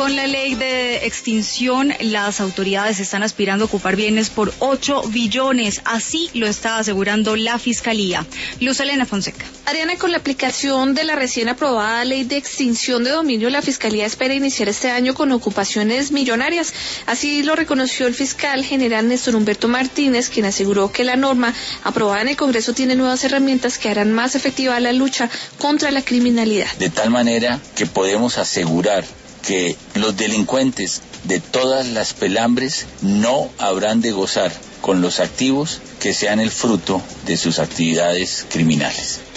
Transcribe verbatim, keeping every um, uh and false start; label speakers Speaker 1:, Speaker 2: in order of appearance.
Speaker 1: Con la ley de extinción, las autoridades están aspirando a ocupar bienes por ocho billones. Así lo está asegurando la Fiscalía. Luz Elena Fonseca.
Speaker 2: Ariana, con la aplicación de la recién aprobada ley de extinción de dominio, la Fiscalía espera iniciar este año con ocupaciones millonarias. Así lo reconoció el fiscal general Néstor Humberto Martínez, quien aseguró que la norma aprobada en el Congreso tiene nuevas herramientas que harán más efectiva la lucha contra la criminalidad.
Speaker 3: De tal manera que podemos asegurar que los delincuentes de todas las pelambres no habrán de gozar con los activos que sean el fruto de sus actividades criminales.